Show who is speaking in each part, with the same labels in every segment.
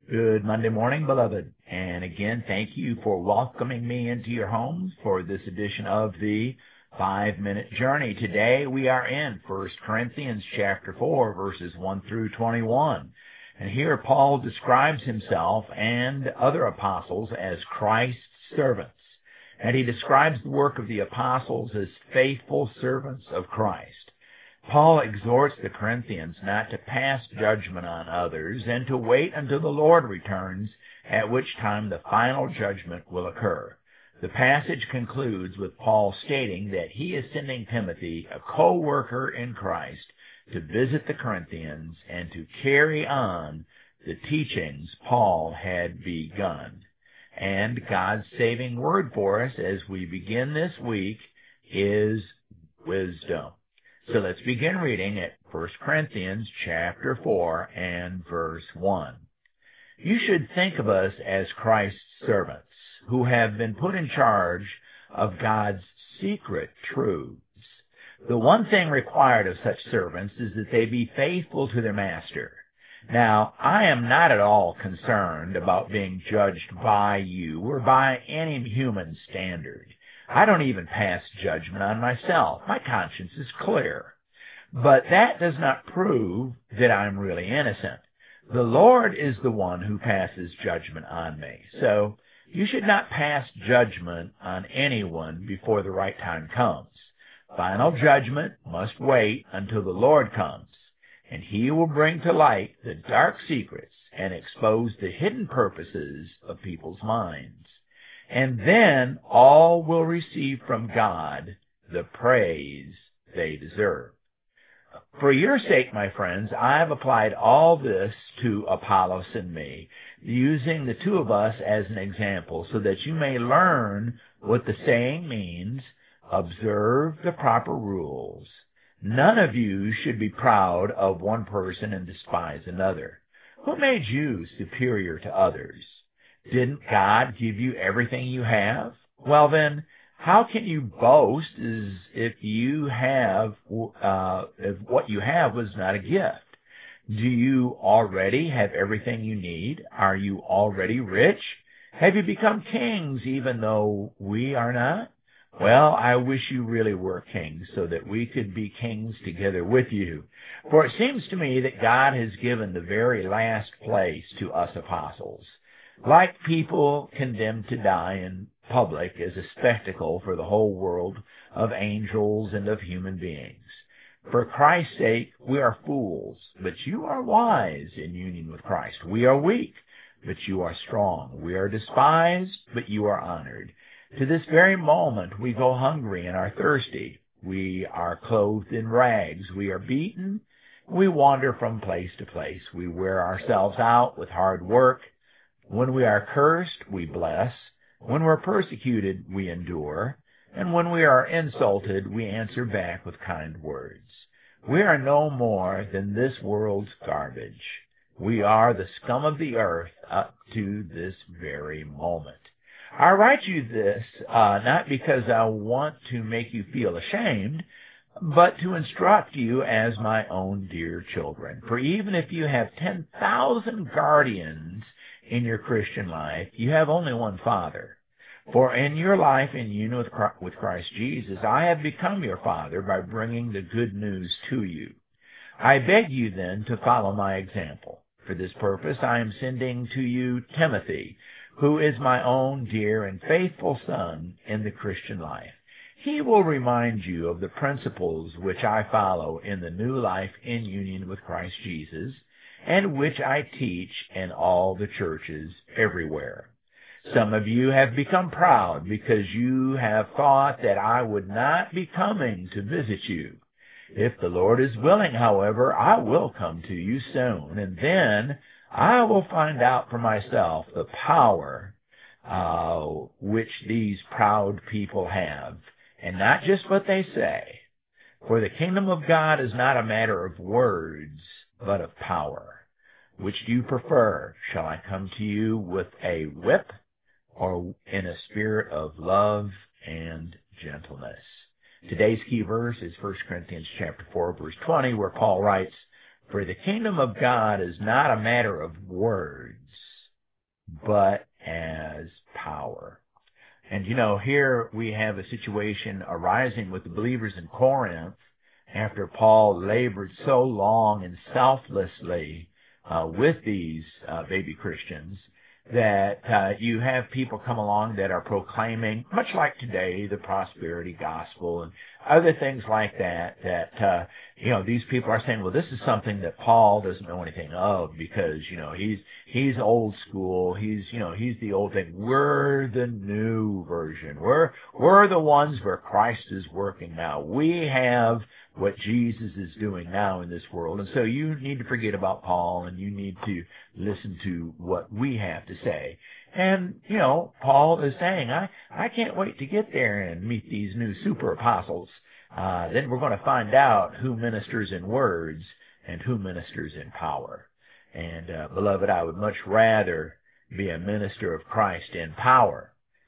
Speaker 1: Good Monday morning, beloved. And again, thank you for welcoming me into your homes for this edition of the 5-Minute Journey. Today we are in 1 Corinthians chapter 4, verses 1 through 21. And here Paul describes himself and other apostles as Christ's servants. And he describes the work of the apostles as faithful servants of Christ. Paul exhorts the Corinthians not to pass judgment on others and to wait until the Lord returns, at which time the final judgment will occur. The passage concludes with Paul stating that he is sending Timothy, a co-worker in Christ, to visit the Corinthians and to carry on the teachings Paul had begun. And God's saving word for us as we begin this week is wisdom. So let's begin reading at 1 Corinthians chapter 4 and verse 1. You should think of us as Christ's servants, who have been put in charge of God's secret truths. The one thing required of such servants is that they be faithful to their master. Now, I am not at all concerned about being judged by you or by any human standard. I don't even pass judgment on myself. My conscience is clear. But that does not prove that I'm really innocent. The Lord is the one who passes judgment on me. So you should not pass judgment on anyone before the right time comes. Final judgment must wait until the Lord comes, and He will bring to light the dark secrets and expose the hidden purposes of people's minds. And then all will receive from God the praise they deserve. For your sake, my friends, I have applied all this to Apollos and me, using the two of us as an example, so that you may learn what the saying means, observe the proper rules. None of you should be proud of one person and despise another. Who made you superior to others? Didn't God give you everything you have? Well then, how can you boast as if what you have was not a gift? Do you already have everything you need? Are you already rich? Have you become kings even though we are not? Well, I wish you really were kings so that we could be kings together with you. For it seems to me that God has given the very last place to us apostles. Like people condemned to die in public as a spectacle for the whole world of angels and of human beings. For Christ's sake, we are fools, but you are wise in union with Christ. We are weak, but you are strong. We are despised, but you are honored. To this very moment, we go hungry and are thirsty. We are clothed in rags. We are beaten. We wander from place to place. We wear ourselves out with hard work. When we are cursed, we bless. When we're persecuted, we endure. And when we are insulted, we answer back with kind words. We are no more than this world's garbage. We are the scum of the earth up to this very moment. I write you this not because I want to make you feel ashamed, but to instruct you as my own dear children. For even if you have 10,000 guardians in your Christian life, you have only one Father. For in your life in union with Christ Jesus, I have become your Father by bringing the good news to you. I beg you then to follow my example. For this purpose I am sending to you Timothy, who is my own dear and faithful son in the Christian life. He will remind you of the principles which I follow in the new life in union with Christ Jesus, and which I teach in all the churches everywhere. Some of you have become proud because you have thought that I would not be coming to visit you. If the Lord is willing, however, I will come to you soon, and then I will find out for myself the power which these proud people have, and not just what they say. For the kingdom of God is not a matter of words, but of power. Which do you prefer? Shall I come to you with a whip, or in a spirit of love and gentleness? Today's key verse is 1 Corinthians chapter 4, verse 20, where Paul writes, "For the kingdom of God is not a matter of words, but as power. And here we have a situation arising with the believers in Corinth after Paul labored so long and selflessly with these baby Christians, that you have people come along that are proclaiming, much like today, the prosperity gospel and other things like that, these people are saying, well, this is something that Paul doesn't know anything of because, he's old school. He's the old thing. We're the new version. We're the ones where Christ is working now. We have what Jesus is doing now in this world. And so you need to forget about Paul and you need to listen to what we have to say. And, Paul is saying, I can't wait to get there and meet these new super apostles. Then we're going to find out who ministers in words and who ministers in power. And, beloved, I would much rather be a minister of Christ in power,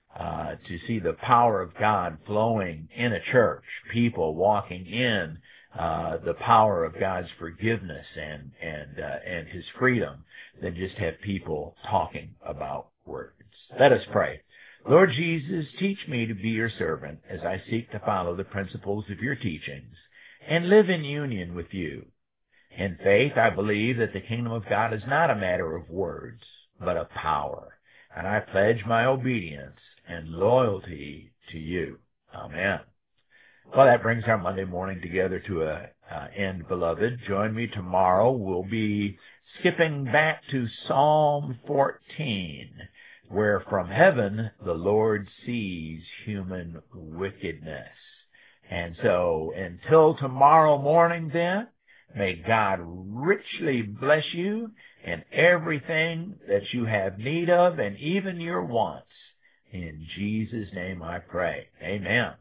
Speaker 1: to see the power of God flowing in a church, people walking in the power of God's forgiveness and His freedom, than just have people talking about words. Let us pray. Lord Jesus, teach me to be your servant as I seek to follow the principles of your teachings and live in union with you. In faith, I believe that the kingdom of God is not a matter of words, but of power. And I pledge my obedience and loyalty to you. Amen. Well, that brings our Monday morning together to an end, beloved. Join me tomorrow. We'll be skipping back to Psalm 14, where from heaven the Lord sees human wickedness. And so until tomorrow morning then, may God richly bless you in everything that you have need of and even your wants. In Jesus' name I pray. Amen.